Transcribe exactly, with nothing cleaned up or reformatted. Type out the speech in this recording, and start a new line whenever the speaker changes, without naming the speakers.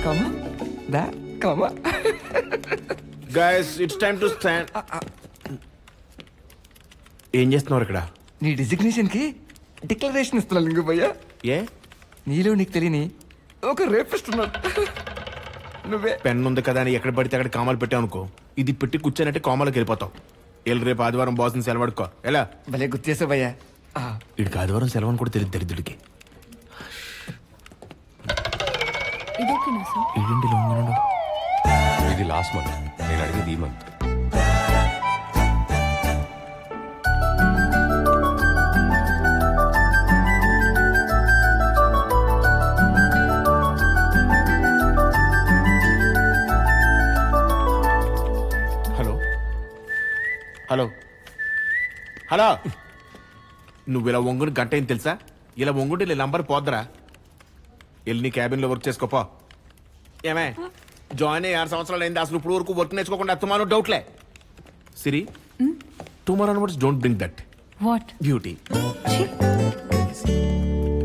కమా దా కమా.
Guys it's time to stand. ఏం చేస్తున్నారు ఇక్కడ?
నీ డిజిగ్నేషన్ కి డిక్లరేషన్ ఇస్తున్నా లింగు భయ్యా.
ఏ
నీలో నీకు తెలియని ఒక రేపిస్ట్ ఉన్నాడు. నువ్వే.
పెన్ ఉంది కదా అని ఎక్కడ పడితే అక్కడ కామాలు పెట్టావు అనుకో, ఇది పెట్టి కూర్చొని కామాలకు వెళ్ళిపోతావు. వెళ్ళి రేపు ఆదివారం బాస్ని సెలవు అడుకో. ఎలా
భలే గుర్తు చేసావు భయ్యా.
వీడికి ఆదివారం సెలవు అని కూడా తెలియదు దరిద్రుడికి.
ఇది లాస్ట్ మంత్, నేను అడిగేది ఈ మంత్.
హలో హలో హలో నువ్వు ఇలా వంగుని గంట ఏం తెలుసా? ఇలా వంగుంటే ఇలా నంబర్ పోద్దరా. వెళ్ళి నీ క్యాబిన్లో వర్క్ చేసుకోపో. ఏమే జాయిన్ అయ్యి ఆరు సంవత్సరాలు అయింది, అసలు ఇప్పుడు వరకు వర్క్ నేర్చుకోకుండా టుమారో డౌట్లే. Siri tomorrow words don't bring that
what
beauty.